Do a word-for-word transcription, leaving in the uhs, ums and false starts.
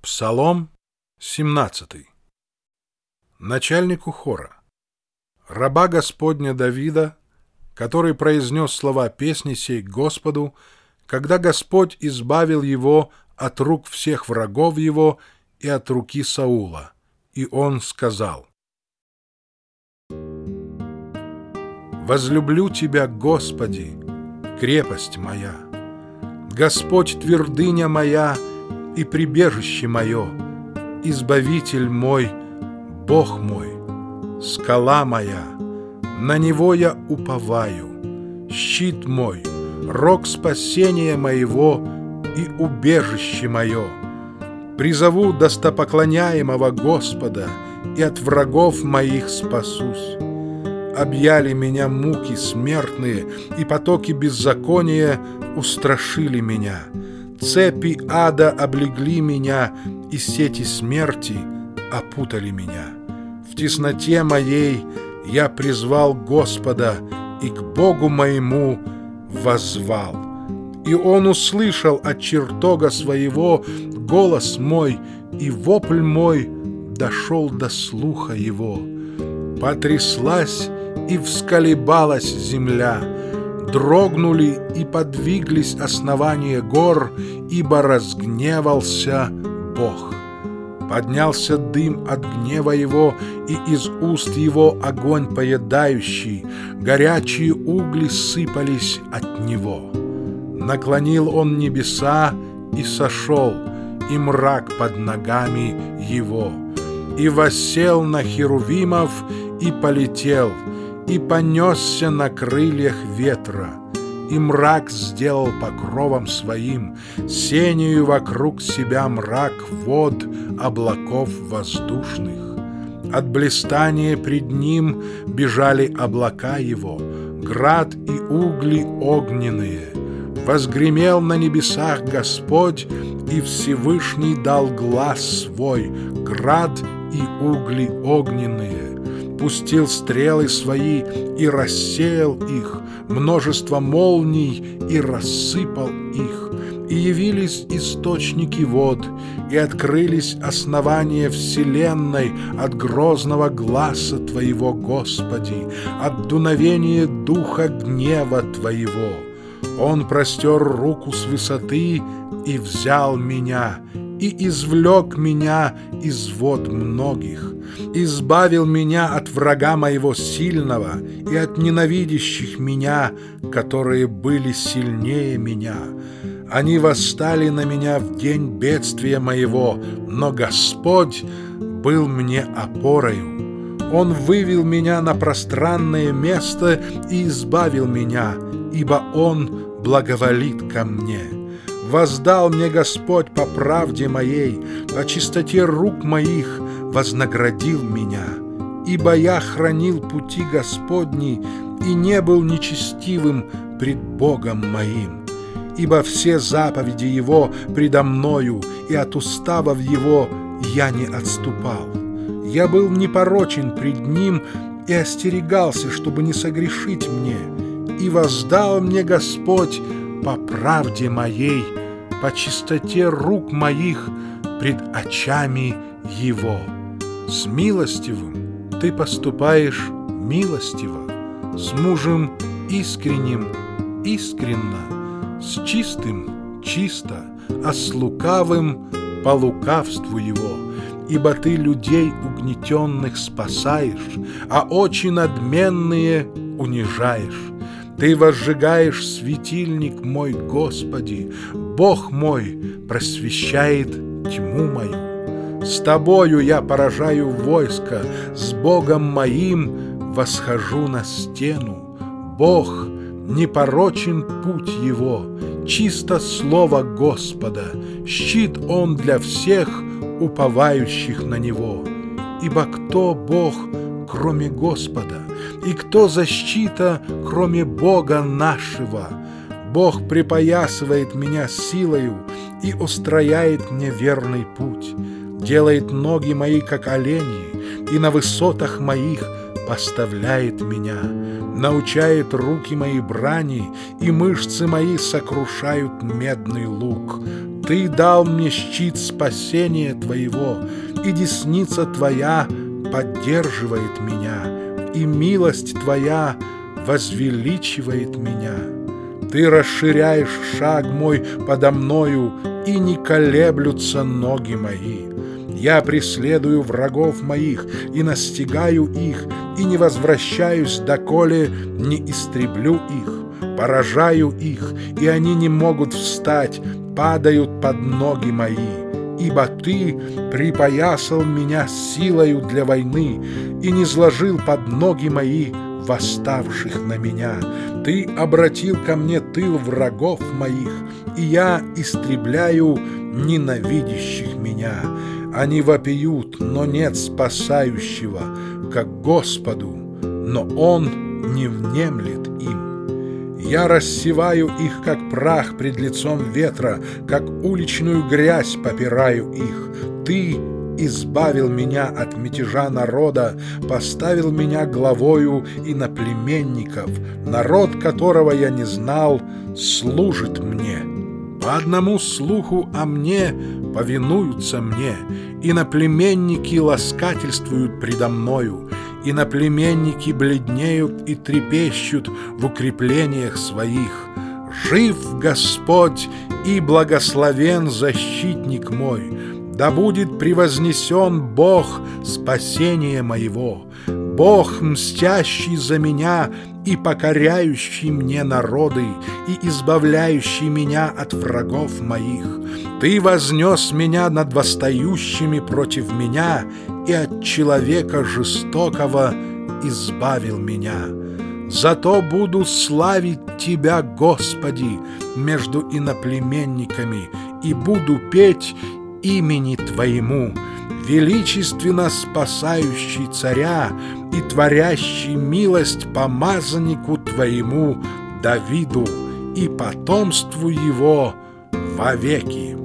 Псалом семнадцатый. Начальнику хора. Раба Господня Давида, который произнес слова песни сей Господу, когда Господь избавил его от рук всех врагов его и от руки Саула. И он сказал: «Возлюблю Тебя, Господи, крепость моя, Господь твердыня моя и прибежище мое, Избавитель мой, Бог мой, скала моя, на Него я уповаю, щит мой, рог спасения моего и убежище мое. Призову достопоклоняемого Господа, и от врагов моих спасусь. Объяли меня муки смертные, и потоки беззакония устрашили меня. Цепи ада облегли меня, и сети смерти опутали меня. В тесноте моей я призвал Господа, и к Богу моему воззвал. И Он услышал от чертога своего голос мой, и вопль мой дошел до слуха его. Потряслась и всколебалась земля, дрогнули и подвиглись основания гор, ибо разгневался Бог. Поднялся дым от гнева его, и из уст его огонь поедающий, горячие угли сыпались от него. Наклонил он небеса и сошел, и мрак под ногами его, и воссел на херувимов, и полетел, и понесся на крыльях ветра, и мрак сделал покровом своим, сению вокруг себя мрак вод облаков воздушных. От блистания пред ним бежали облака его, град и угли огненные. Возгремел на небесах Господь, и Всевышний дал глас свой, град и угли огненные. Пустил стрелы свои и рассеял их, множество молний и рассыпал их. И явились источники вод, и открылись основания вселенной от грозного гласа Твоего, Господи, от дуновения духа гнева Твоего. Он простер руку с высоты и взял меня, и извлек меня из вод многих, избавил меня от врага моего сильного и от ненавидящих меня, которые были сильнее меня. Они восстали на меня в день бедствия моего, но Господь был мне опорою. Он вывел меня на пространное место и избавил меня, ибо Он благоволит ко мне. Воздал мне Господь по правде моей, по чистоте рук моих вознаградил меня. Ибо я хранил пути Господни и не был нечестивым пред Богом моим. Ибо все заповеди Его предо мною, и от уставов Его я не отступал. Я был непорочен пред Ним и остерегался, чтобы не согрешить мне. И воздал мне Господь по правде моей, по чистоте рук моих пред очами Его. С милостивым ты поступаешь милостиво, с мужем искренним искренно, с чистым чисто, а с лукавым по лукавству его. Ибо ты людей угнетенных спасаешь, а очи надменные унижаешь. Ты возжигаешь светильник мой, Господи, Бог мой просвещает тьму мою. С Тобою я поражаю войско, с Богом моим восхожу на стену. Бог, непорочен путь Его, чисто слово Господа, щит Он для всех, уповающих на Него. Ибо кто Бог, кроме Господа, и кто защита, кроме Бога нашего? Бог припоясывает меня силою и устрояет мне верный путь, делает ноги мои, как оленьи, и на высотах моих поставляет меня. научает руки мои брани, и мышцы мои сокрушают медный лук. Ты дал мне щит спасения Твоего, и десница Твоя поддерживает меня, и милость Твоя возвеличивает меня. Ты расширяешь шаг мой подо мною, и не колеблются ноги мои. Я преследую врагов моих и настигаю их, и не возвращаюсь, доколе не истреблю их. Поражаю их, и они не могут встать, падают под ноги мои. Ибо Ты припоясал меня силою для войны и не сложил под ноги мои восставших на меня. Ты обратил ко мне тыл врагов моих, и я истребляю ненавидящих меня. Они вопиют, но нет спасающего, как Господу, но Он не внемлет им. Я рассеваю их, как прах пред лицом ветра, как уличную грязь попираю их. Ты избавил меня от мятежа народа, поставил меня главою иноплеменников. Народ, которого я не знал, служит мне. По одному слуху о мне повинуются мне, иноплеменники ласкательствуют предо мною, иноплеменники бледнеют и трепещут в укреплениях своих. Жив Господь и благословен защитник мой, да будет превознесен Бог спасения моего, Бог, мстящий за меня и покоряющий мне народы, и избавляющий меня от врагов моих. Ты вознес меня над восстающими против меня, и от человека жестокого избавил меня. Зато буду славить Тебя, Господи, между иноплеменниками, и буду петь имени Твоему, величественно спасающий царя и творящий милость помазаннику Твоему Давиду и потомству его вовеки.